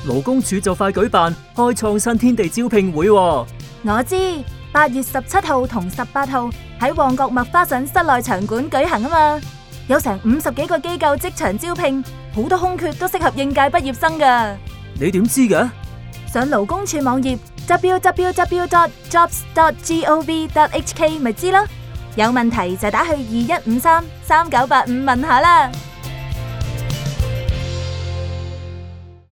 勞工處就快舉辦開創新天地招聘會喎。 我知，8月17號同18號喺旺角麥花臣室內場館舉行啊嘛，有成50幾個機構即場招聘，好多空缺都適合應屆畢業生噶。 你點知嘅？ 上勞工處網頁 www.jobs.gov.hk 咪知咯，有問題就打去21533985問下啦。